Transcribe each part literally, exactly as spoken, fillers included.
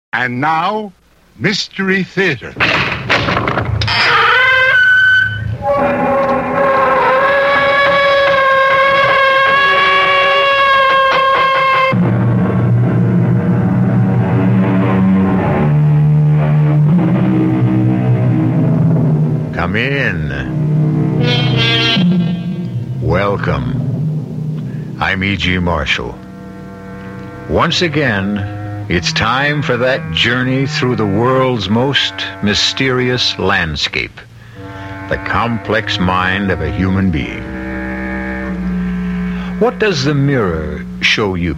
And now, Mystery Theater. Come in. Welcome. I'm E G. Marshall. Once again, it's time for that journey through the world's most mysterious landscape, the complex mind of a human being. What does the mirror show you?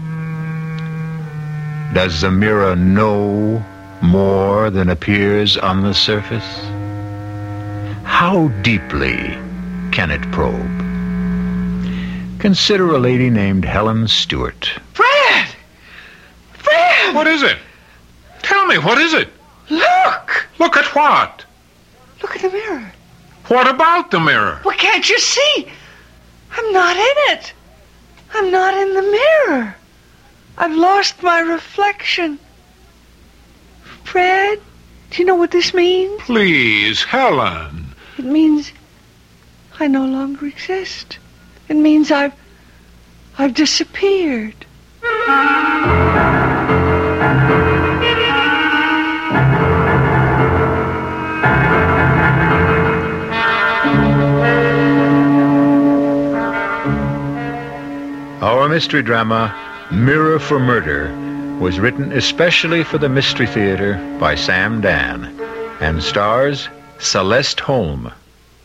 Does the mirror know more than appears on the surface? How deeply can it probe? Consider a lady named Helen Stewart. Fred! Fred! What is it? Tell me, what is it? Look! Look at what? Look at the mirror. What about the mirror? Well, can't you see? I'm not in it. I'm not in the mirror. I've lost my reflection. Fred, do you know what this means? Please, Helen. It means I no longer exist. It means I've I've disappeared. Our mystery drama, Mirror for Murder, was written especially for the Mystery Theater by Sam Dan and stars Celeste Holm.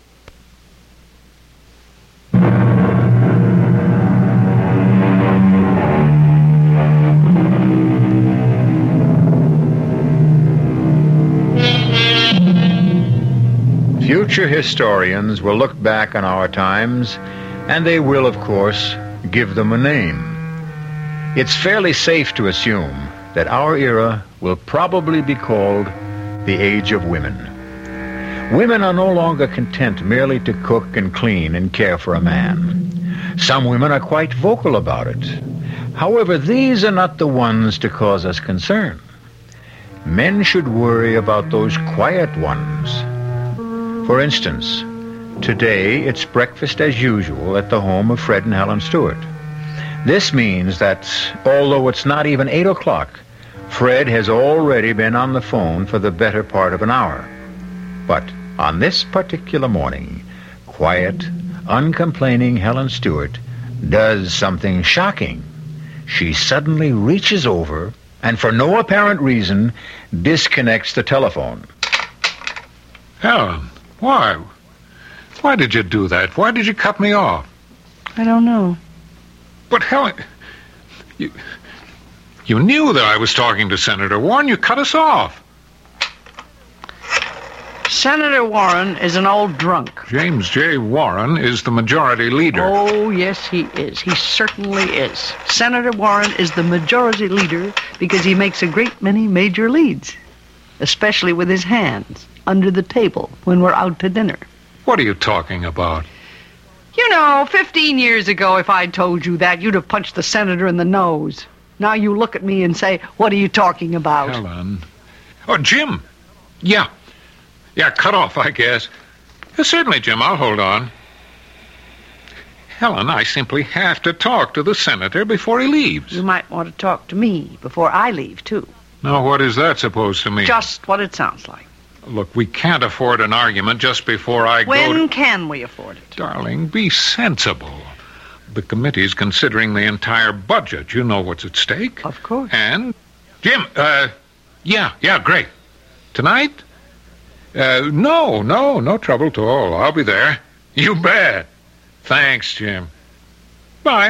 Future historians will look back on our times, and they will, of course, give them a name. It's fairly safe to assume that our era will probably be called the Age of Women. Women are no longer content merely to cook and clean and care for a man. Some women are quite vocal about it. However, these are not the ones to cause us concern. Men should worry about those quiet ones. For instance, today it's breakfast as usual at the home of Fred and Helen Stewart. This means that, although it's not even eight o'clock, Fred has already been on the phone for the better part of an hour. But on this particular morning, quiet, uncomplaining Helen Stewart does something shocking. She suddenly reaches over and, for no apparent reason, disconnects the telephone. Helen, why? Why did you do that? Why did you cut me off? I don't know. But Helen, you, you knew that I was talking to Senator Warren. You cut us off. Senator Warren is an old drunk. James J. Warren is the majority leader. Oh, yes, he is. He certainly is. Senator Warren is the majority leader because he makes a great many major leads, especially with his hands under the table when we're out to dinner. What are you talking about? You know, fifteen years ago, if I'd told you that, you'd have punched the senator in the nose. Now you look at me and say, what are you talking about? Helen. Oh, Jim. Yeah. Yeah, cut off, I guess. Uh, certainly, Jim, I'll hold on. Helen, I simply have to talk to the senator before he leaves. You might want to talk to me before I leave, too. Now, what is that supposed to mean? Just what it sounds like. Look, we can't afford an argument just before I when go to... When can we afford it? Darling, be sensible. The committee's considering the entire budget. You know what's at stake. Of course. And, Jim, uh, yeah, yeah, great. Tonight? Uh, no, no, no trouble at all. I'll be there. You bet. Thanks, Jim. Bye.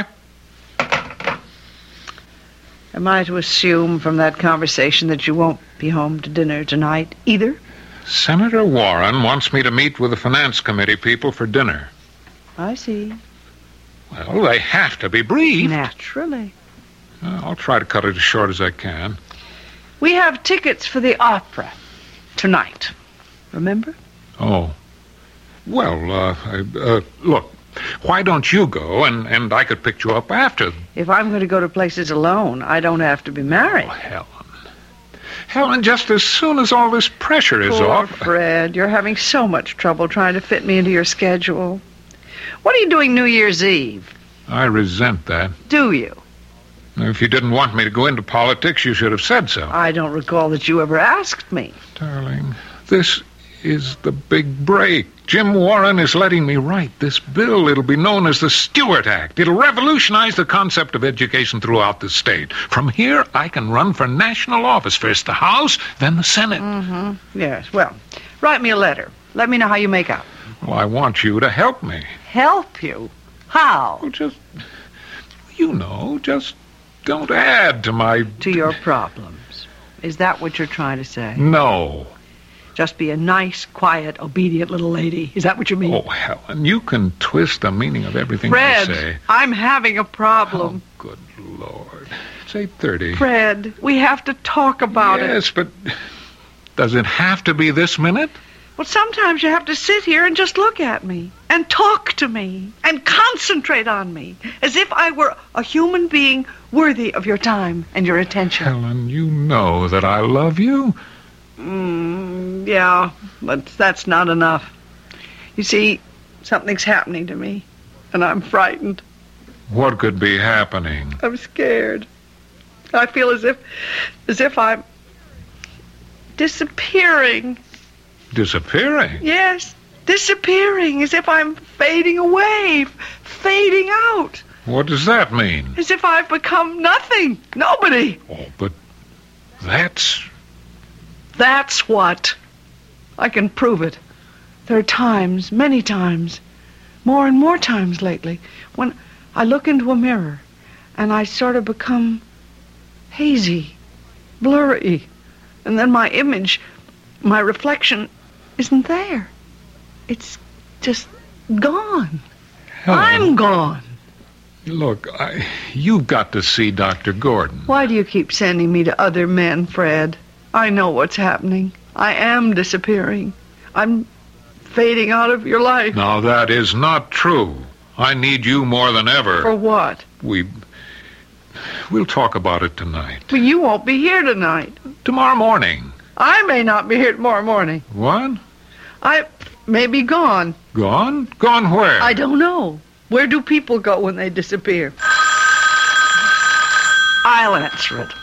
Am I to assume from that conversation that you won't be home to dinner tonight either? Senator Warren wants me to meet with the Finance Committee people for dinner. I see. Well, they have to be briefed. Naturally. Uh, I'll try to cut it as short as I can. We have tickets for the opera tonight. Remember? Oh. Well, uh, I, uh, look, why don't you go, and, and I could pick you up after. If I'm going to go to places alone, I don't have to be married. Oh, Helen. Helen, just as soon as all this pressure is Poor off... Fred, you're having so much trouble trying to fit me into your schedule. What are you doing New Year's Eve? I resent that. Do you? If you didn't want me to go into politics, you should have said so. I don't recall that you ever asked me. Darling, this is the big break. Jim Warren is letting me write this bill. It'll be known as the Stewart Act. It'll revolutionize the concept of education throughout the state. From here, I can run for national office. First the House, then the Senate. Mm-hmm. Yes, well, write me a letter. Let me know how you make out. Well, I want you to help me. Help you? How? Well, just, you know, just don't add to my... To your problems. Is that what you're trying to say? No. Just be a nice, quiet, obedient little lady. Is that what you mean? Oh, Helen, you can twist the meaning of everything Fred, I say. I'm having a problem. Oh, good Lord. It's eight thirty. Fred, we have to talk about it. Yes, but does it have to be this minute? Well, sometimes you have to sit here and just look at me and talk to me and concentrate on me as if I were a human being worthy of your time and your attention. Helen, you know that I love you. Mm, yeah, but that's not enough. You see, something's happening to me, and I'm frightened. What could be happening? I'm scared. I feel as if, as if I'm disappearing. Disappearing? Yes, disappearing, as if I'm fading away, fading out. What does that mean? As if I've become nothing, nobody. Oh, but that's... That's what. I can prove it. There are times, many times, more and more times lately, when I look into a mirror and I sort of become hazy, blurry, and then my image, my reflection, isn't there. It's just gone. Helen, I'm gone. Look, I, you've got to see Doctor Gordon. Why do you keep sending me to other men, Fred? I know what's happening. I am disappearing. I'm fading out of your life. Now, that is not true. I need you more than ever. For what? We... We'll talk about it tonight. But you won't be here tonight. Tomorrow morning. I may not be here tomorrow morning. What? I may be gone. Gone? Gone where? I don't know. Where do people go when they disappear? I'll answer it.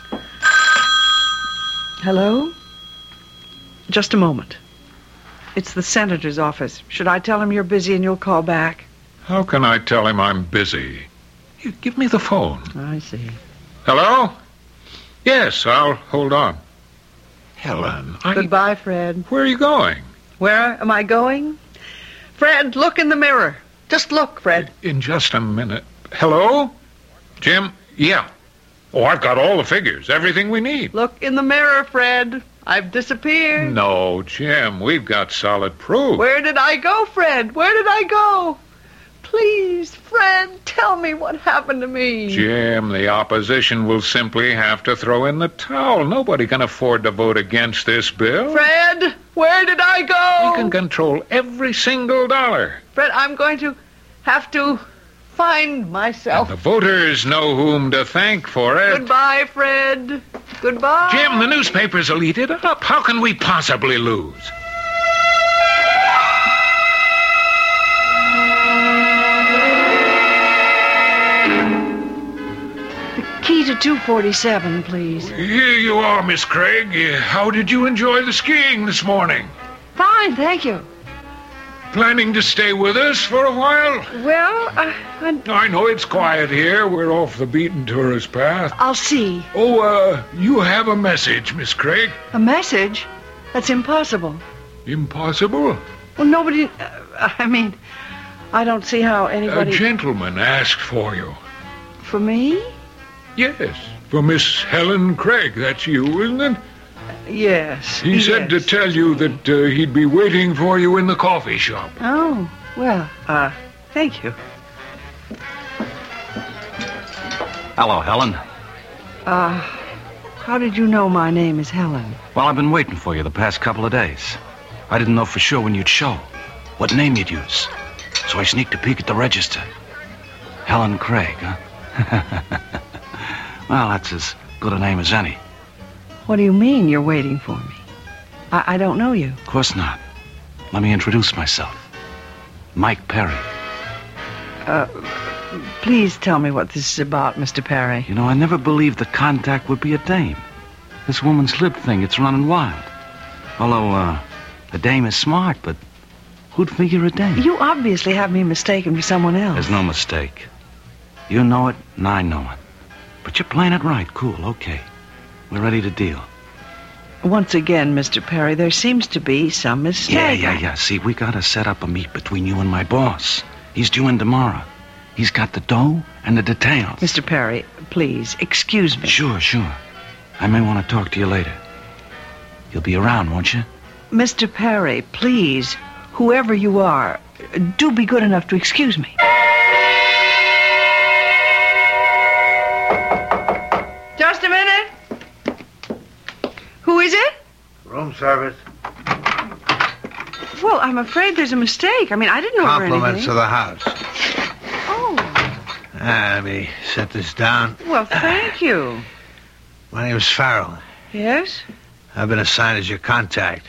Hello? Just a moment. It's the senator's office. Should I tell him you're busy and you'll call back? How can I tell him I'm busy? You give me the phone. I see. Hello? Yes, I'll hold on. Helen, I... Goodbye, Fred. Where are you going? Where am I going? Fred, look in the mirror. Just look, Fred. In just a minute. Hello? Jim? Yeah. Oh, I've got all the figures, everything we need. Look in the mirror, Fred. I've disappeared. No, Jim, we've got solid proof. Where did I go, Fred? Where did I go? Please, Fred, tell me what happened to me. Jim, the opposition will simply have to throw in the towel. Nobody can afford to vote against this bill. Fred, where did I go? We can control every single dollar. Fred, I'm going to have to find myself. And the voters know whom to thank for it. Goodbye, Fred. Goodbye. Jim, the newspapers will eat it up. How can we possibly lose? Key to two forty-seven, please. Here you are, Miss Craig. How did you enjoy the skiing this morning? Fine, thank you. Planning to stay with us for a while? Well, uh, I... I know it's quiet here. We're off the beaten tourist path. I'll see. Oh, uh, you have a message, Miss Craig. A message? That's impossible. Impossible? Well, nobody... Uh, I mean, I don't see how anybody... A gentleman asked for you. For me? Yes, for Miss Helen Craig. That's you, isn't it? Yes. He yes. said to tell you that uh, he'd be waiting for you in the coffee shop. Oh, well, uh, thank you. Hello, Helen. Uh, how did you know my name is Helen? Well, I've been waiting for you the past couple of days. I didn't know for sure when you'd show, what name you'd use. So I sneaked a peek at the register. Helen Craig, huh? Well, that's as good a name as any. What do you mean you're waiting for me? I, I don't know you. Of course not. Let me introduce myself. Mike Perry. Uh, please tell me what this is about, Mister Perry. You know, I never believed the contact would be a dame. This woman's lip thing, it's running wild. Although, uh, a dame is smart, but who'd figure a dame? You obviously have me mistaken for someone else. There's no mistake. You know it, and I know it. But you're playing it right. Cool, okay. We're ready to deal. Once again, Mister Perry, there seems to be some mistake. Yeah, yeah, yeah. See, we gotta set up a meet between you and my boss. He's due in tomorrow. He's got the dough and the details. Mister Perry, please, excuse me. Sure, sure. I may want to talk to you later. You'll be around, won't you? Mister Perry, please, whoever you are, do be good enough to excuse me. Just a minute. Who is it? Room service. Well, I'm afraid there's a mistake. I mean, I didn't order anything. Compliments of the house. Oh, Ah, let me set this down. well, thank you. My name is Farrell. Yes? I've been assigned as your contact.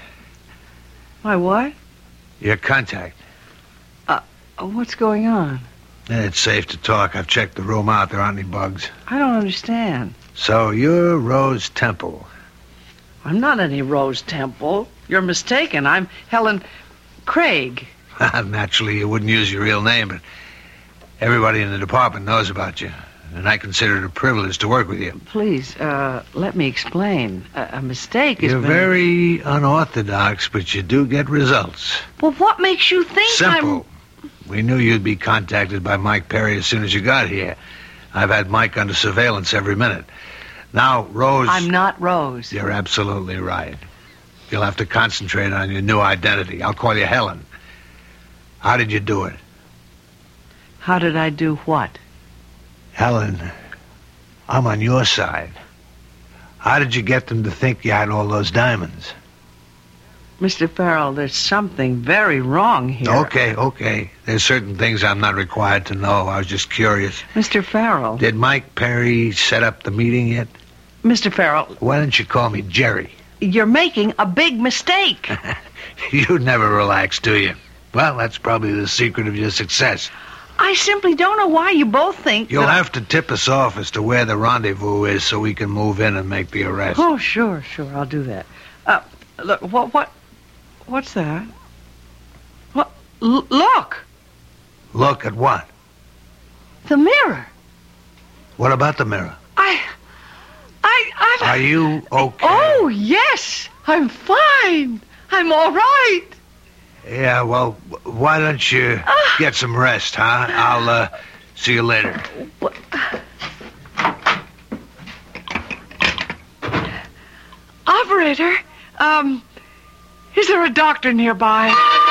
My what? Your contact. Uh, what's going on? Eh, It's safe to talk. I've checked the room out. There aren't any bugs. I don't understand. So you're Rose Temple. I'm not any Rose Temple. You're mistaken. I'm Helen Craig. Naturally, you wouldn't use your real name, but everybody in the department knows about you. And I consider it a privilege to work with you. Please, uh, let me explain. A, a mistake has You're been... very unorthodox, but you do get results. Well, what makes you think Simple. We knew you'd be contacted by Mike Perry as soon as you got here. I've had Mike under surveillance every minute. Now, Rose... I'm... I'm not Rose. You're absolutely right. You'll have to concentrate on your new identity. I'll call you Helen. How did you do it? How did I do what? Helen, I'm on your side. How did you get them to think you had all those diamonds? Mister Farrell, there's something very wrong here. Okay, okay. There's certain things I'm not required to know. I was just curious. Mister Farrell. Did Mike Perry set up the meeting yet? Mister Farrell, Why don't you call me Jerry? you're making a big mistake. You never relax, do you? Well, that's probably the secret of your success. I simply don't know why you both think You'll that... have to tip us off as to where the rendezvous is so we can move in and make the arrest. Oh, sure, sure, I'll do that. Uh, look, what, what, what's that? What? L- look, Look at what? the mirror. What about the mirror? I, I, I... Are you okay? Oh, yes, I'm fine. I'm all right. Yeah, well, w- why don't you Ah. get some rest, huh? I'll, uh, see you later. What? Operator, um, is there a doctor nearby?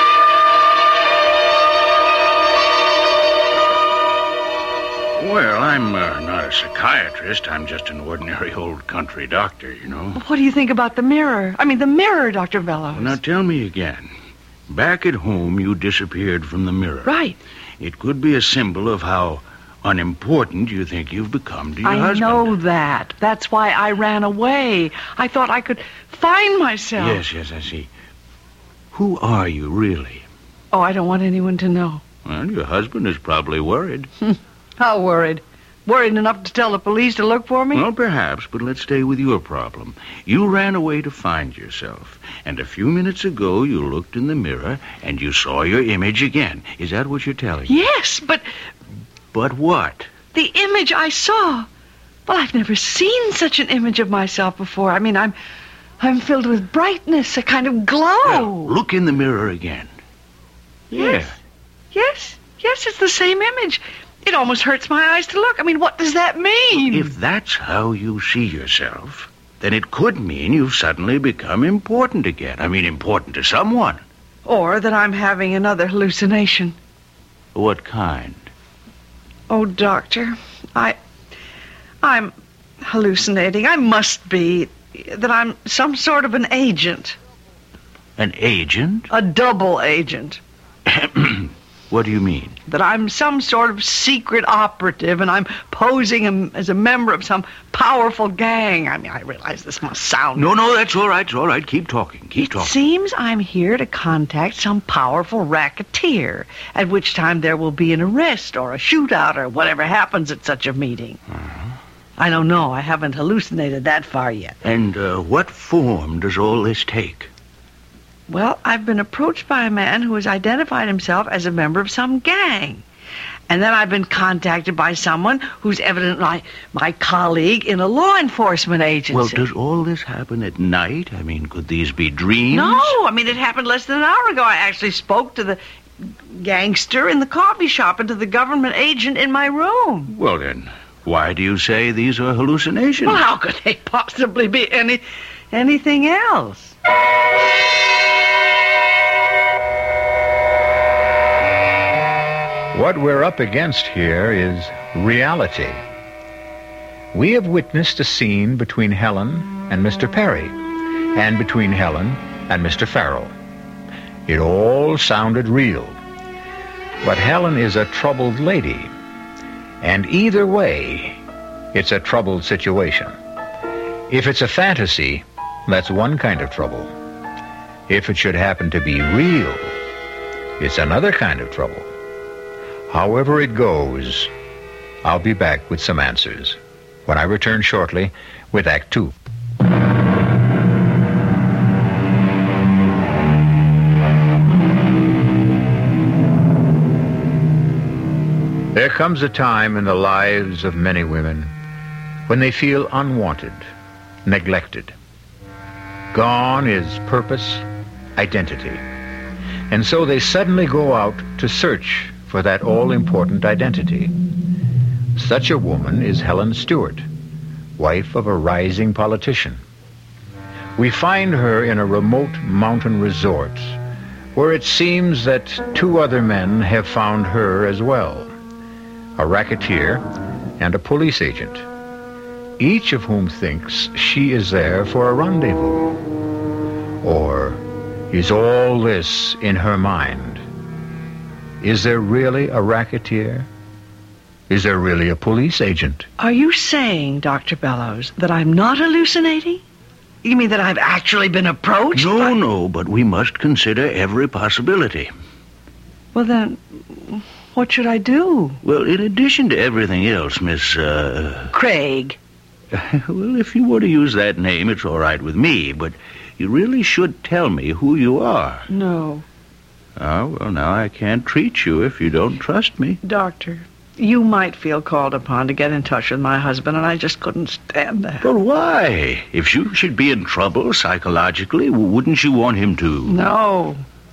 Well, I'm uh, not a psychiatrist. I'm just an ordinary old country doctor, you know. What do you think about the mirror? I mean, the mirror, Doctor Bellows. Now tell me again. Back at home, you disappeared from the mirror. Right. It could be a symbol of how unimportant you think you've become to your I husband. know that. That's why I ran away. I thought I could find myself. Yes, yes, I see. Who are you, really? Oh, I don't want anyone to know. Well, your husband is probably worried. How worried? Worried enough to tell the police to look for me? Well, perhaps, but let's stay with your problem. You ran away to find yourself, and a few minutes ago you looked in the mirror and you saw your image again. Is that what you're telling me? Yes, but But what? the image I saw... Well, I've never seen such an image of myself before. I mean, I'm... I'm filled with brightness, a kind of glow. Well, look in the mirror again. Yes. Yes, yes, it's the same image. It almost hurts my eyes to look. I mean, what does that mean? If that's how you see yourself, then it could mean you've suddenly become important again. I mean, important to someone. Or that I'm having another hallucination. What kind? Oh, doctor, I... I'm hallucinating. I must be. That I'm some sort of an agent. An agent? A double agent. What do you mean? That I'm some sort of secret operative and I'm posing am- as a member of some powerful gang. I mean, I realize this must sound... No, no, that's all right. It's all right. Keep talking. Keep It talking. seems I'm here to contact some powerful racketeer, at which time there will be an arrest or a shootout or whatever happens at such a meeting. Uh-huh. I don't know. I haven't hallucinated that far yet. And uh, what form does all this take? Well, I've been approached by a man who has identified himself as a member of some gang. And then I've been contacted by someone who's evidently my, my colleague in a law enforcement agency. Well, does all this happen at night? I mean, could these be dreams? No, I mean, it happened less than an hour ago. I actually spoke to the gangster in the coffee shop and to the government agent in my room. Well, then, why do you say these are hallucinations? Well, how could they possibly be any anything else? What we're up against here is reality. We have witnessed a scene between Helen and Mister Perry, and between Helen and Mister Farrell. It all sounded real. But Helen is a troubled lady, and either way, it's a troubled situation. If it's a fantasy, that's one kind of trouble. If it should happen to be real, it's another kind of trouble. However it goes, I'll be back with some answers when I return shortly with Act Two. There comes a time in the lives of many women when they feel unwanted, neglected. Gone is purpose, identity. And so they suddenly go out to search for that all-important identity. Such a woman is Helen Stewart, wife of a rising politician. We find her in a remote mountain resort where it seems that two other men have found her as well, a racketeer and a police agent, each of whom thinks she is there for a rendezvous. Or is all this in her mind? Is there really a racketeer? Is there really a police agent? Are you saying, Doctor Bellows, that I'm not hallucinating? You mean that I've actually been approached? No, by... no, but we must consider every possibility. Well, then, what should I do? Well, in addition to everything else, Miss, uh... Craig. Well, if you were to use that name, it's all right with me, but you really should tell me who you are. No. Oh, well, now I can't treat you if you don't trust me. Doctor, you might feel called upon to get in touch with my husband, and I just couldn't stand that. But why? If you should be in trouble psychologically, wouldn't you want him to? No.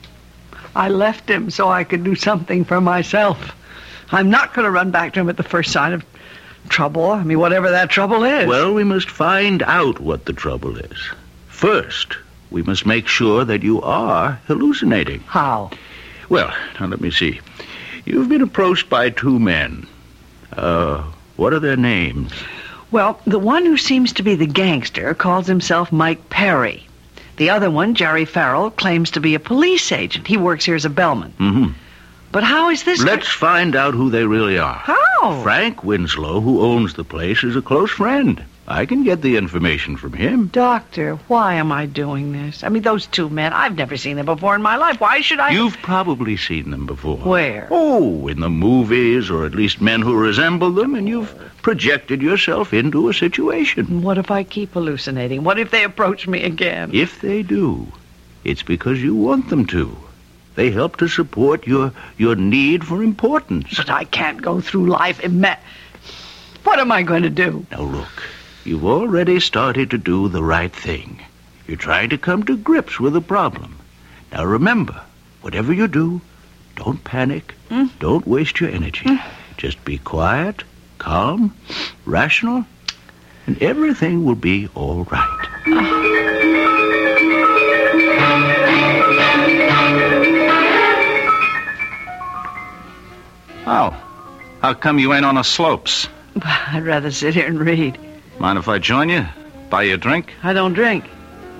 I left him so I could do something for myself. I'm not going to run back to him at the first sign of trouble. I mean, whatever that trouble is. Well, we must find out what the trouble is. First, we must make sure that you are hallucinating. How? Well, now let me see. You've been approached by two men. Uh, what are their names? Well, the one who seems to be the gangster calls himself Mike Perry. The other one, Jerry Farrell, claims to be a police agent. He works here as a bellman. Mm-hmm. But how is this... Let's find out who they really are. How? Frank Winslow, who owns the place, is a close friend. I can get the information from him. Doctor, why am I doing this? I mean, those two men, I've never seen them before in my life. Why should I... You've probably seen them before. Where? Oh, in the movies, or at least men who resemble them, and you've projected yourself into a situation. What if I keep hallucinating? What if they approach me again? If they do, it's because you want them to. They help to support your, your need for importance. But I can't go through life ima- What am I going to do? Now, look. You've already started to do the right thing. You're trying to come to grips with the problem. Now remember, whatever you do, don't panic. Mm. Don't waste your energy. Mm. Just be quiet, calm, rational, and everything will be all right. Oh, how come you ain't on the slopes? I'd rather sit here and read. Mind if I join you? Buy you a drink? I don't drink.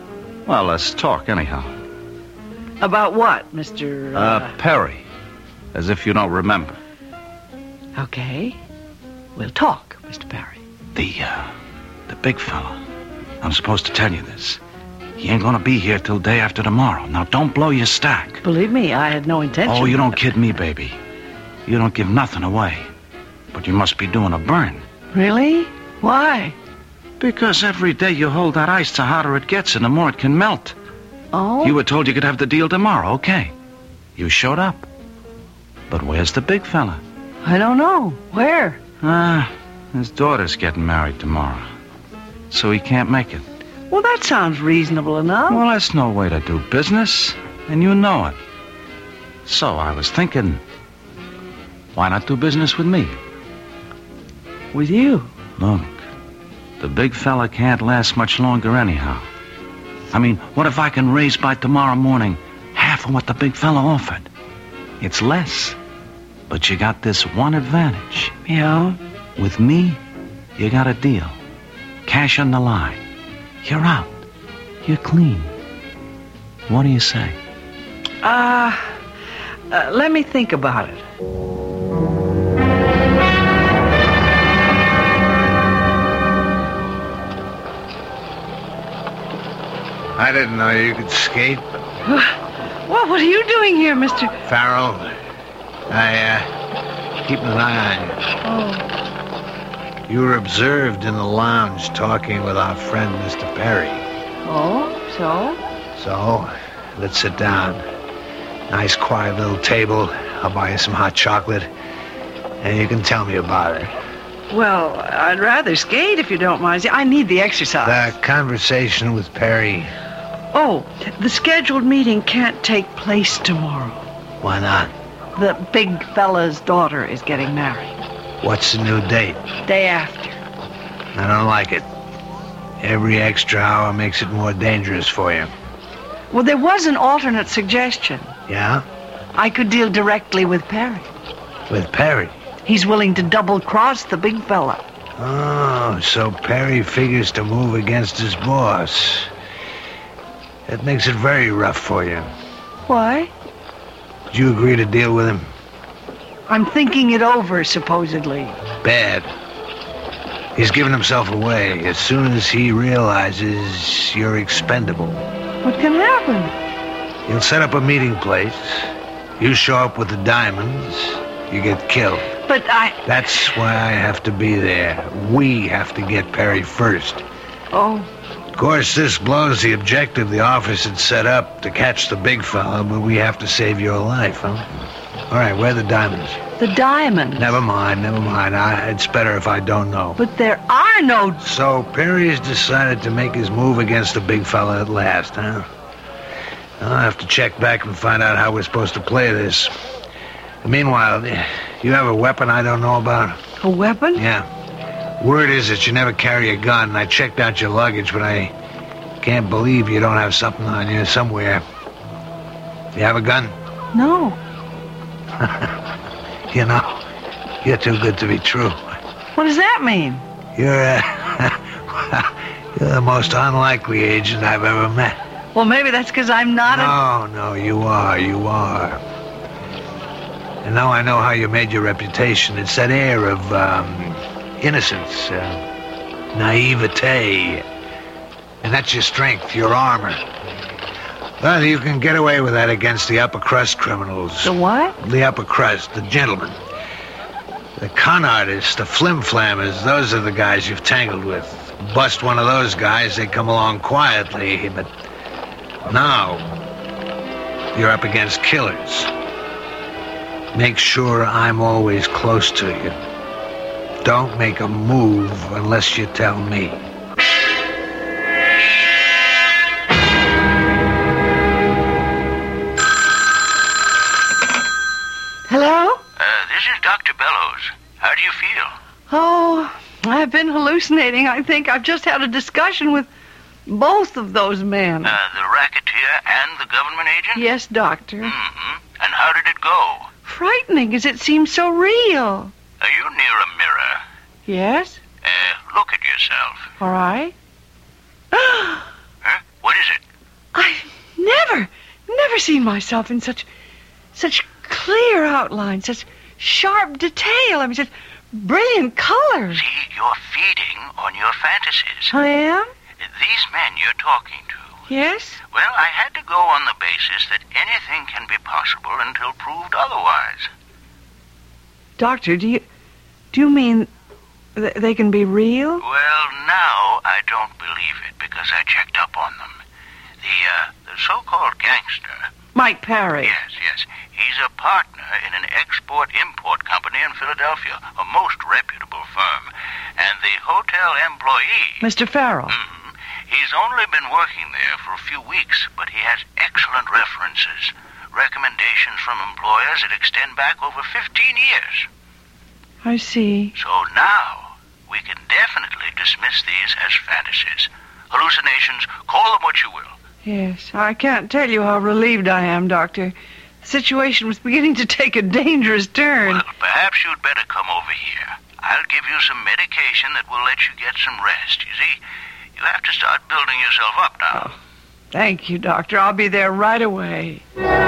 Well, let's talk anyhow. About what, Mister Uh... uh, Perry. as if you don't remember. Okay. We'll talk, Mister Perry. The, uh, the big fella. I'm supposed to tell you this. He ain't gonna be here till day after tomorrow. Now, don't blow your stack. Believe me, I had no intention. Oh, you don't kid me, baby. You don't give nothing away. But you must be doing a burn. Really? Why? Because every day you hold that ice, the hotter it gets and the more it can melt. Oh? You were told you could have the deal tomorrow, okay. You showed up. But where's the big fella? I don't know. Where? Ah, his daughter's getting married tomorrow. So he can't make it. Well, that sounds reasonable enough. Well, that's no way to do business, and you know it. So I was thinking, why not do business with me? With you? Look, the big fella can't last much longer anyhow. I mean, what if I can raise by tomorrow morning half of what the big fella offered? It's less, but you got this one advantage. Yeah? With me, you got a deal. Cash on the line. You're out. You're clean. What do you say? Uh, uh, let me think about it. I didn't know you could skate. Well, what are you doing here, Mister Farrell, I, uh, keeping an eye on you. Oh. You were observed in the lounge talking with our friend, Mister Perry. Oh, so? So, let's sit down. Nice, quiet little table. I'll buy you some hot chocolate, and you can tell me about it. Well, I'd rather skate if you don't mind. See, I need the exercise. The conversation with Perry. Oh, the scheduled meeting can't take place tomorrow. Why not? The big fella's daughter is getting married. What's the new date? Day after. I don't like it. Every extra hour makes it more dangerous for you. Well, there was an alternate suggestion. Yeah? I could deal directly with Perry. With Perry? He's willing to double-cross the big fella. Oh, so Perry figures to move against his boss. That makes it very rough for you. Why? Did you agree to deal with him? I'm thinking it over, supposedly. Bad. He's given himself away as soon as he realizes you're expendable. What can happen? He'll set up a meeting place. You show up with the diamonds. You get killed. But I... That's why I have to be there. We have to get Perry first. Oh. Of course, this blows the objective the office had set up to catch the big fella, but we have to save your life, huh? All right, where are the diamonds? The diamonds? Never mind, never mind. I, it's better if I don't know. But there are no... So Perry's decided to make his move against the big fella at last, huh? I'll have to check back and find out how we're supposed to play this. Meanwhile, you have a weapon I don't know about? A weapon? Yeah. Word is that you never carry a gun. I checked out your luggage, but I can't believe you don't have something on you somewhere. You have a gun? No. You know, you're too good to be true. What does that mean? You're, uh, you're the most unlikely agent I've ever met. Well, maybe that's because I'm not a... No, no, you are, you are. And now I know how you made your reputation. It's that air of, um, innocence, uh, naivete. And that's your strength, your armor. Well, you can get away with that against the upper crust criminals. The what? The upper crust, the gentlemen. The con artists, the flim-flammers, those are the guys you've tangled with. Bust one of those guys, they come along quietly, but now you're up against killers. Make sure I'm always close to you. Don't make a move unless you tell me. Hello? Uh, this is Doctor Bellows. How do you feel? Oh, I've been hallucinating, I think. I've just had a discussion with both of those men. Uh, the racketeer and the government agent? Yes, Doctor. Mm-hmm. And how did it go? Frightening, as it seems so real. Are you near a mirror? Yes? Uh, look at yourself. All right. Huh? What is it? I've never, never seen myself in such, such clear outline, such sharp detail. I mean, such brilliant colors. See, you're feeding on your fantasies. I am? These men you're talking to. Yes? Well, I had to go on the basis that anything can be possible until proved otherwise. Doctor, do you do you mean th- they can be real? Well, now I don't believe it because I checked up on them. The, uh, the so-called gangster. Mike Parry. Yes, yes. He's a partner in an export-import company in Philadelphia, a most reputable firm. And the hotel employee... Mister Farrell. Mm, he's only been working there for a few weeks, but he has excellent references. Recommendations from employers that extend back over fifteen years. I see. So now, we can definitely dismiss these as fantasies. Hallucinations, call them what you will. Yes, I can't tell you how relieved I am, Doctor. The situation was beginning to take a dangerous turn. Well, perhaps you'd better come over here. I'll give you some medication that will let you get some rest. You see, you have to start building yourself up now. Oh, thank you, Doctor. I'll be there right away.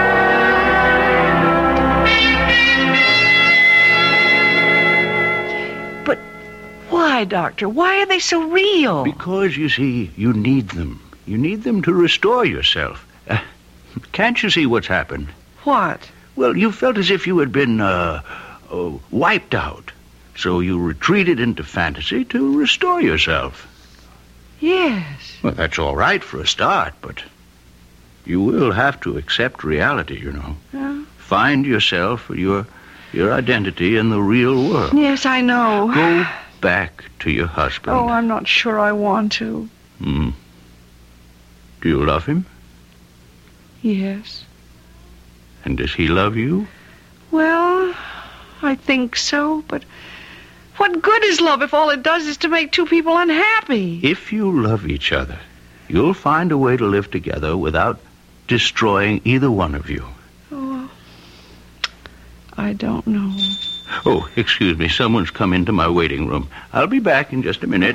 But why, Doctor? Why are they so real? Because, you see, you need them. You need them to restore yourself. Uh, can't you see what's happened? What? Well, you felt as if you had been, uh, uh, wiped out. So you retreated into fantasy to restore yourself. Yes. Well, that's all right for a start, but you will have to accept reality, you know. Yeah. Find yourself, your, your identity in the real world. Yes, I know. Go back to your husband. Oh, I'm not sure I want to. Hmm. Do you love him? Yes. And does he love you? Well, I think so, but what good is love if all it does is to make two people unhappy? If you love each other, you'll find a way to live together without destroying either one of you. Oh, I don't know. Oh, excuse me. Someone's come into my waiting room. I'll be back in just a minute.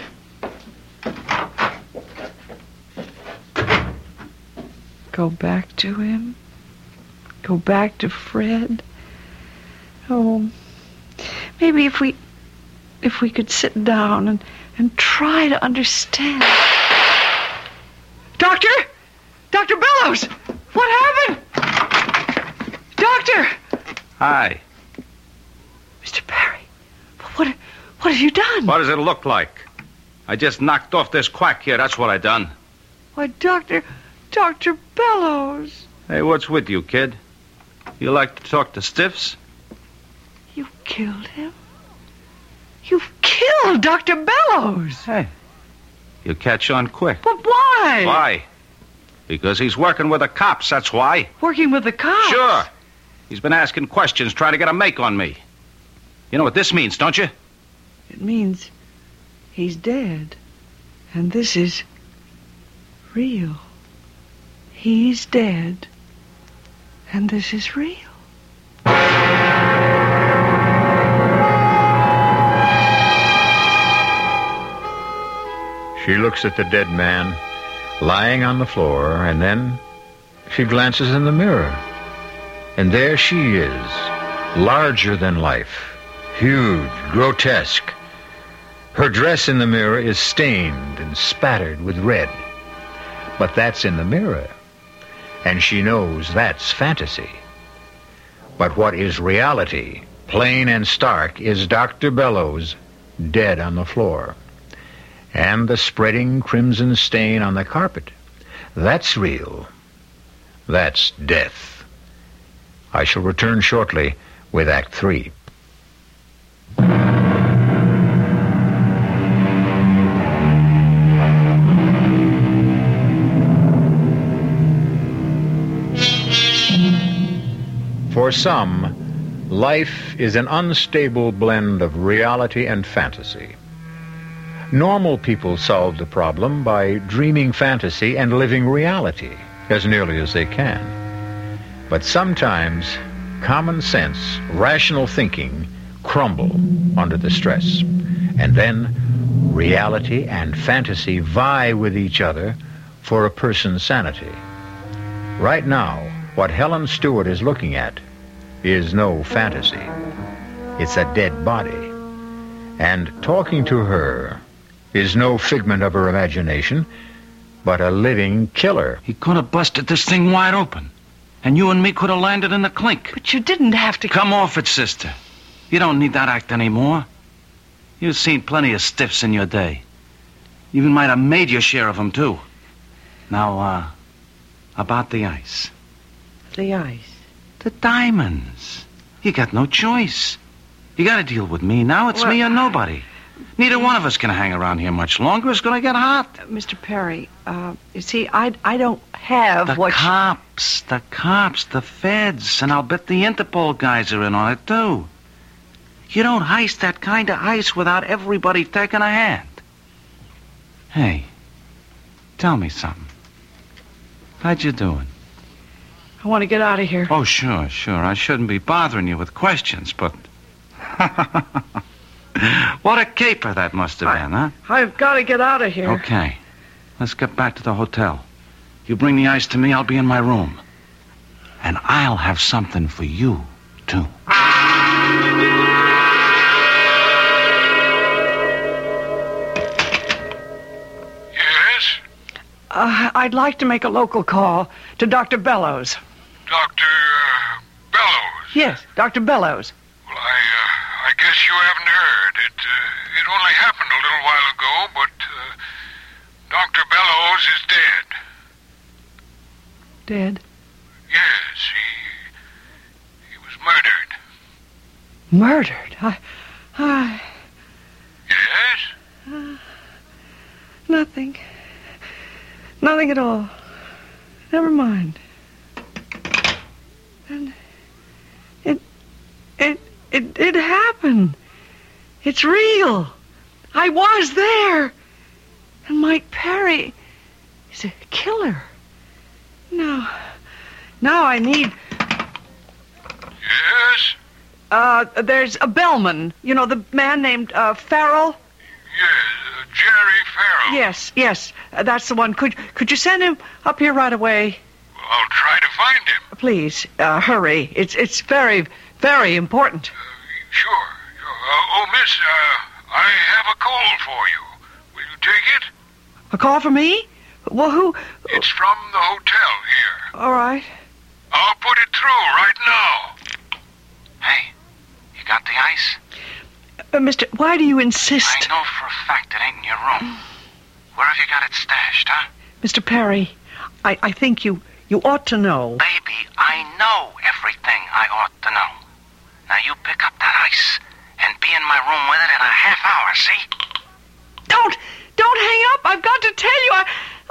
Go back to him? Go back to Fred? Oh, maybe if we if we could sit down and, and try to understand. Doctor! Doctor Bellows! What happened? Doctor! Hi. Mister Parry, what, what have you done? What does it look like? I just knocked off this quack here. That's what I done. Why, Doctor... Doctor Bellows. Hey, what's with you, kid? You like to talk to stiffs? You killed him? You've killed Doctor Bellows. Hey, you catch on quick. But why? Why? Because he's working with the cops, that's why. Working with the cops? Sure. He's been asking questions, trying to get a make on me. You know what this means, don't you? It means he's dead. And this is real. He's dead. And this is real. She looks at the dead man lying on the floor, and then she glances in the mirror. And there she is, larger than life, huge, grotesque. Her dress in the mirror is stained and spattered with red. But that's in the mirror, and she knows that's fantasy. But what is reality, plain and stark, is Doctor Bellows dead on the floor. And the spreading crimson stain on the carpet. That's real. That's death. I shall return shortly with Act Three. For some, life is an unstable blend of reality and fantasy. Normal people solve the problem by dreaming fantasy and living reality as nearly as they can. But sometimes common sense, rational thinking crumble under the stress. And then reality and fantasy vie with each other for a person's sanity. Right now, what Helen Stewart is looking at is no fantasy. It's a dead body. And talking to her is no figment of her imagination, but a living killer. He could have busted this thing wide open. And you and me could have landed in the clink. But you didn't have to... Come off it, sister. You don't need that act anymore. You've seen plenty of stiffs in your day. You even might have made your share of them, too. Now, uh, about the ice. The ice? The diamonds. You got no choice. You got to deal with me now. It's Well, me or nobody. Neither one of us can hang around here much longer. It's going to get hot. Uh, Mister Perry, uh, you see, I, I don't have The what... you- cops, the cops, the feds, and I'll bet the Interpol guys are in on it, too. You don't heist that kind of ice without everybody taking a hand. Hey, tell me something. How'd you doing? I want to get out of here. Oh, sure, sure. I shouldn't be bothering you with questions, but... What a caper that must have been, huh? I've got to get out of here. Okay. Let's get back to the hotel. You bring the ice to me, I'll be in my room. And I'll have something for you, too. Yes? Uh, I'd like to make a local call to Doctor Bellows. Doctor uh, Bellows. Yes, Doctor Bellows. Well, I, uh, I guess you haven't heard. It, uh, it only happened a little while ago, but uh, Doctor Bellows is dead. Dead? Yes, he, he was murdered. Murdered? I... I... Yes? Nothing. Nothing at all. Never mind. And it, it, it, it happened. It's real. I was there. And Mike Perry is a killer. Now, now I need... Yes? Uh, there's a bellman. You know, the man named, uh, Farrell? Yes, uh, Jerry Farrell. Yes, yes. Uh, that's the one. Could, could you send him up here right away? Well, I'll try to find him. Please, uh, hurry. It's it's very, very important. Uh, sure. sure. Uh, oh, miss, uh, I have a call for you. Will you take it? A call for me? Well, who? It's from the hotel here. All right. I'll put it through right now. Hey, you got the ice? Uh, Mister, why do you insist? I know for a fact it ain't in your room. Where have you got it stashed, huh? Mister Perry, I, I think you, you ought to know. Baby, I know everything I ought to know. Now you pick up that ice and be in my room with it in a half hour, see? Don't, don't hang up. I've got to tell you. I,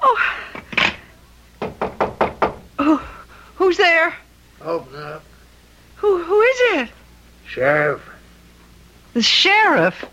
oh. Who, who's there? Open up. Who, who is it? Sheriff. The sheriff.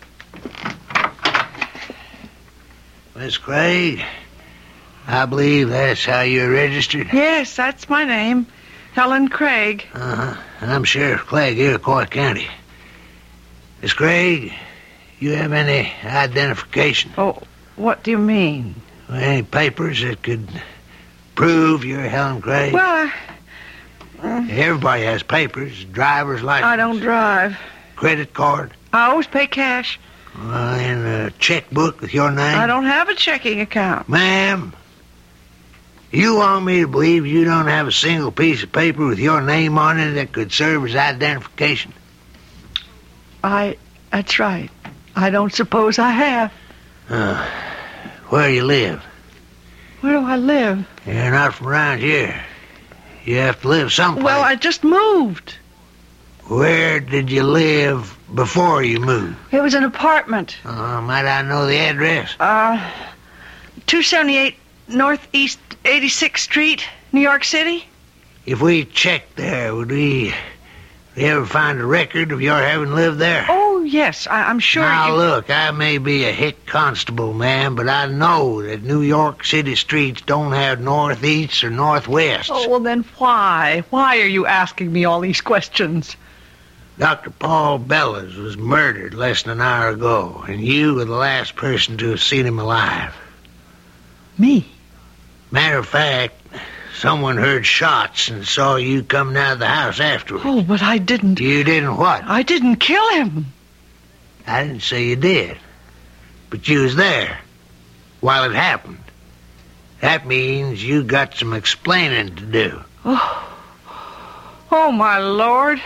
Miss Craig, I believe that's how you're registered. Yes, that's my name. Helen Craig. Uh-huh. And I'm Sheriff Clegg, Iroquois County. Miss Craig, you have any identification? Oh, what do you mean? Any papers that could prove you're Helen Craig? Well, I, Everybody has papers. Driver's license. I don't drive. Credit card. I always pay cash. Uh, and a checkbook with your name. I don't have a checking account. Ma'am, you want me to believe you don't have a single piece of paper with your name on it that could serve as identification? I, that's right. I don't suppose I have. Uh, where you live? Where do I live? You're not from around here. You have to live someplace. Well, I just moved. Where did you live before you moved? It was an apartment. Uh, might I know the address? Uh, two seventy-eight Northeast eighty-sixth Street, New York City. If we checked there, would we, would we ever find a record of your having lived there? Oh, yes, I, I'm sure Now, you... look, I may be a hick constable, man, but I know that New York City streets don't have northeasts or northwests. Oh, well, then why? Why are you asking me all these questions? Doctor Paul Bellows was murdered less than an hour ago, and you were the last person to have seen him alive. Me? Matter of fact, Someone heard shots and saw you coming out of the house afterwards. Oh, but I didn't. You didn't what? I didn't kill him. I didn't say you did. But you was there while it happened. That means you got some explaining to do. Oh, oh my Lord.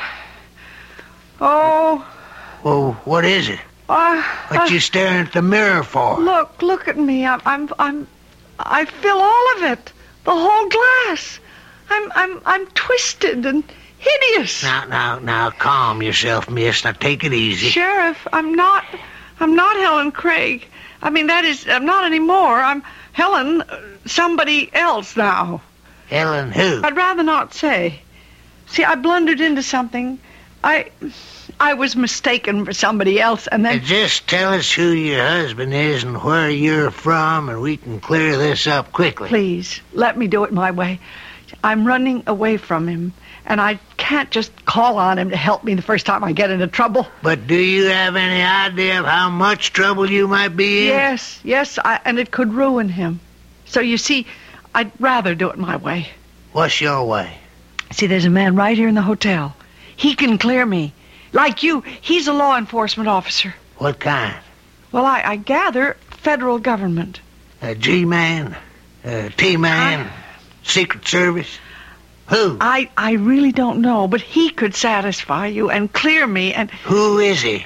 Oh. Well, what is it? Uh, What uh, you staring at the mirror for? Look, look at me. I'm, I'm, I'm, I feel all of it. The whole glass. I'm, I'm, I'm twisted and hideous. Now, now, now, calm yourself, miss. Now, take it easy. Sheriff, I'm not, I'm not Helen Craig. I mean, that is, I'm not anymore. I'm Helen, uh, somebody else now. Helen who? I'd rather not say. See, I blundered into something. I, I was mistaken for somebody else, and Uh, then... just tell us who your husband is and where you're from, and we can clear this up quickly. Please, let me do it my way. I'm running away from him, and I can't just call on him to help me the first time I get into trouble. But do you have any idea of how much trouble you might be in? Yes, yes, I, and it could ruin him. So you see, I'd rather do it my way. What's your way? See, there's a man right here in the hotel. He can clear me. Like you, he's a law enforcement officer. What kind? Well, I, I gather federal government. A G-man? A T-man? I- Secret Service? Who? I, I really don't know, but he could satisfy you and clear me and... Who is he?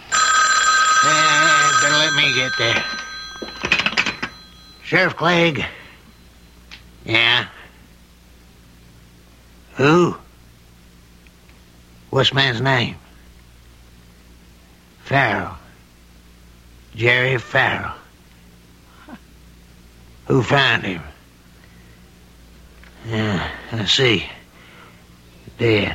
Uh, better let me get there. Sheriff Clegg? Yeah? Who? What's the man's name? Farrell. Jerry Farrell. Who found him? Yeah, I see. Dead.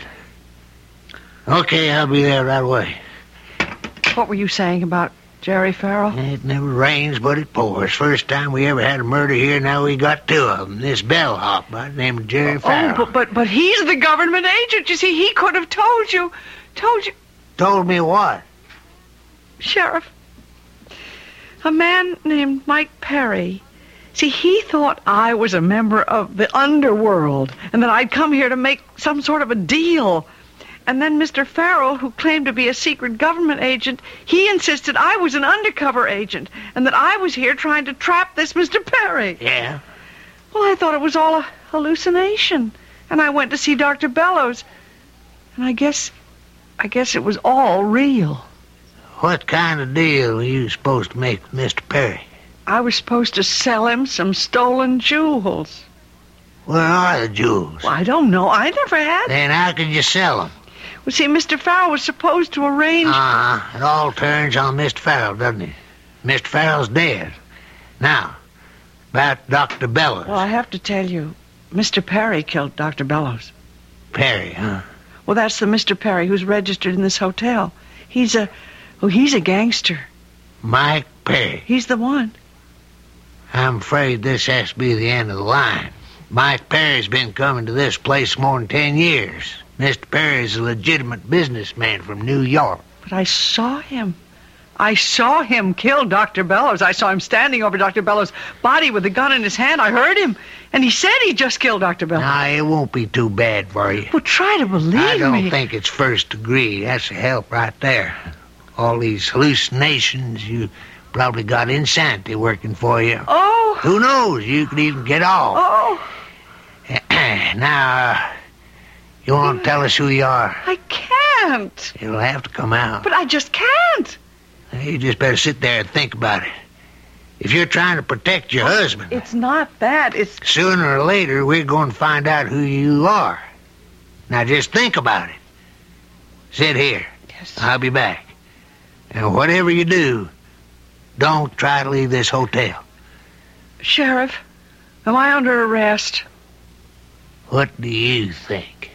Okay, I'll be there right away. What were you saying about Jerry Farrell? It never rains, but it pours. First time we ever had a murder here, now we got two of them. This bellhop by the name of Jerry Farrell. Oh, but, but but he's the government agent. You see, he could have told you. Told you. Told me what? Sheriff, a man named Mike Perry. See, he thought I was a member of the underworld and that I'd come here to make some sort of a deal. And then Mister Farrell, who claimed to be a secret government agent, he insisted I was an undercover agent and that I was here trying to trap this Mister Perry. Yeah? Well, I thought it was all a hallucination. And I went to see Doctor Bellows. And I guess, I guess it was all real. What kind of deal were you supposed to make with Mister Perry? I was supposed to sell him some stolen jewels. Where are the jewels? Well, I don't know. I never had. Then how could you sell them? Well, see, Mister Farrell was supposed to arrange... Uh-huh. It all turns on Mister Farrell, doesn't it? Mister Farrell's dead. Now, about Doctor Bellows. Well, I have to tell you, Mister Perry killed Doctor Bellows. Perry, huh? Well, that's the Mister Perry who's registered in this hotel. He's a... Oh, he's a gangster. Mike Perry. He's the one. I'm afraid this has to be the end of the line. Mike Perry's been coming to this place more than ten years. Mister Perry's a legitimate businessman from New York. But I saw him. I saw him kill Doctor Bellows. I saw him standing over Doctor Bellows' body with a gun in his hand. I heard him. And he said he just killed Doctor Bellows. Now, it won't be too bad for you. Well, try to believe me. I don't think it's first degree. That's a help right there. All these hallucinations, you probably got insanity working for you. Oh. Who knows? You could even get off. Oh. Now, uh, you want to tell us who you are? I can't. It'll have to come out. But I just can't. You just better sit there and think about it. If you're trying to protect your husband, It's not that. It's... sooner or later we're going to find out who you are. Now just think about it. Sit here. Yes. I'll be back. And whatever you do, don't try to leave this hotel. Sheriff, am I under arrest? What do you think?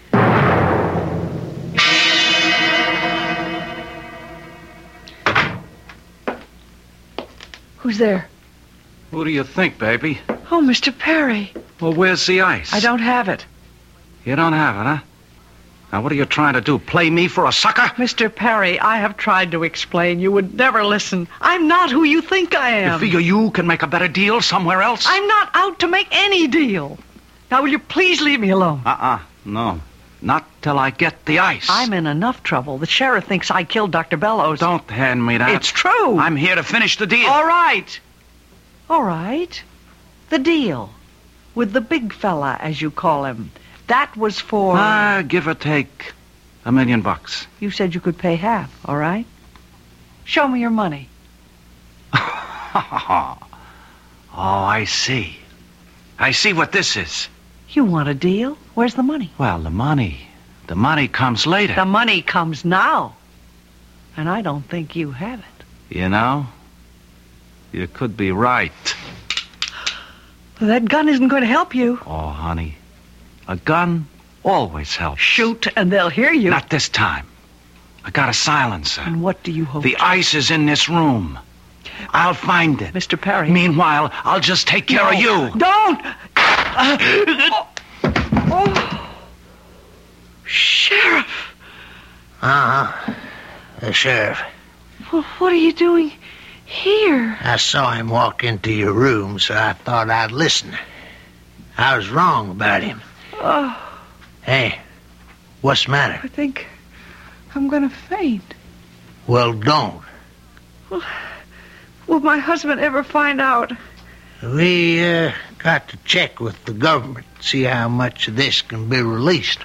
Who's there? Who do you think, baby? Oh, Mister Perry. Well, where's the ice? I don't have it. You don't have it, huh? Now, what are you trying to do? Play me for a sucker? Mister Perry, I have tried to explain. You would never listen. I'm not who you think I You am. figure you can make a better deal somewhere else? I'm not out to make any deal. Now, will you please leave me alone? Uh-uh, no. Not till I get the ice. I'm in enough trouble. The sheriff thinks I killed Doctor Bellows. Don't hand me that. It's true. I'm here to finish the deal. All right. All right. The deal. With the big fella, as you call him. That was for... Ah, give or take a million bucks. You said you could pay half, all right? Show me your money. Oh, I see. I see what this is. You want a deal? Where's the money? Well, the money. The money comes later. The money comes now. And I don't think you have it. You know, you could be right. Well, that gun isn't going to help you. Oh, honey, a gun always helps. Shoot, and they'll hear you. Not this time. I got a silencer. And what do you hope? The ice is in this room. I'll find it. Mister Perry. Meanwhile, I'll just take care No, of you. Don't! oh. oh. Sheriff! Uh-huh. The sheriff. Well, what are you doing here? I saw him walk into your room, so I thought I'd listen. I was wrong about him. Oh, Hey, what's the matter? I think I'm going to faint. Well, don't. Well, will my husband ever find out? We, uh, got to check with the government, see how much of this can be released.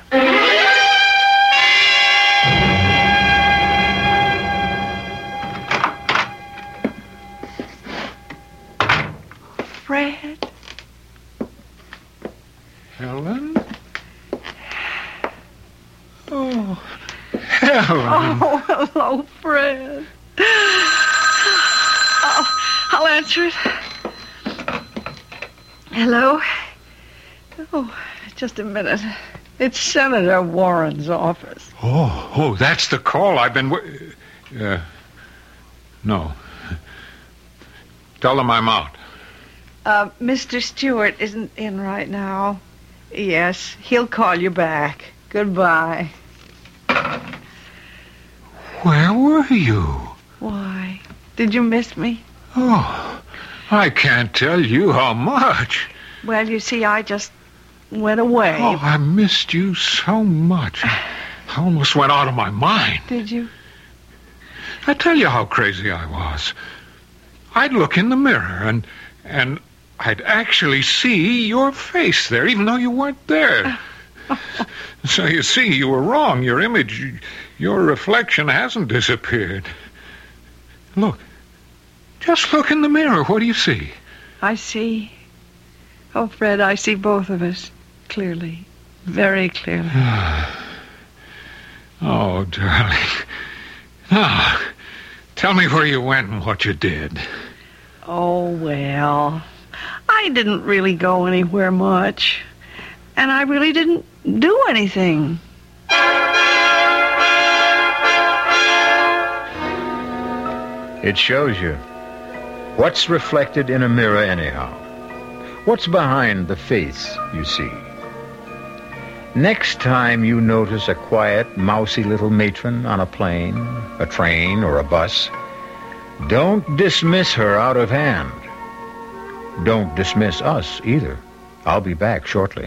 Fred? Helen? Oh, Helen. Oh, hello, Fred. Oh, I'll answer it. Hello? Oh, just a minute. It's Senator Warren's office. Oh, oh, that's the call I've been... W- uh, no. Tell them I'm out. Uh, Mister Stewart isn't in right now. Yes, he'll call you back. Goodbye. Where were you? Why? Did you miss me? Oh, I can't tell you how much. Well, you see, I just went away. Oh, I missed you so much. I almost went out of my mind. Did you? I tell you how crazy I was. I'd look in the mirror and and I'd actually see your face there, even though you weren't there. So you see, you were wrong. Your image, your reflection hasn't disappeared. Look. Just look in the mirror. What do you see? I see. Oh, Fred, I see both of us clearly. Very clearly. Oh, darling. Now, tell me where you went and what you did. Oh, well, I didn't really go anywhere much. And I really didn't do anything. It shows you. What's reflected in a mirror anyhow? What's behind the face you see? Next time you notice a quiet, mousy little matron on a plane, a train, or a bus, don't dismiss her out of hand. Don't dismiss us either. I'll be back shortly.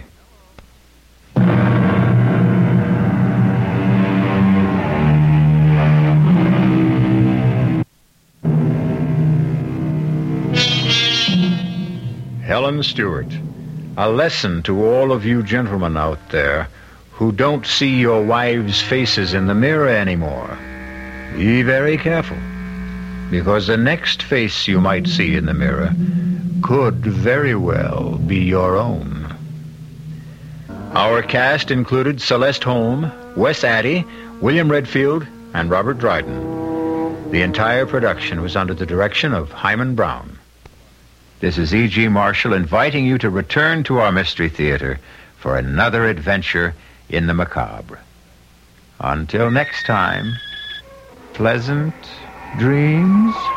Helen Stewart, a lesson to all of you gentlemen out there who don't see your wives' faces in the mirror anymore. Be very careful, because the next face you might see in the mirror could very well be your own. Our cast included Celeste Holm, Wes Addy, William Redfield, and Robert Dryden. The entire production was under the direction of Hyman Brown. This is E G. Marshall inviting you to return to our Mystery Theater for another adventure in the macabre. Until next time, pleasant dreams.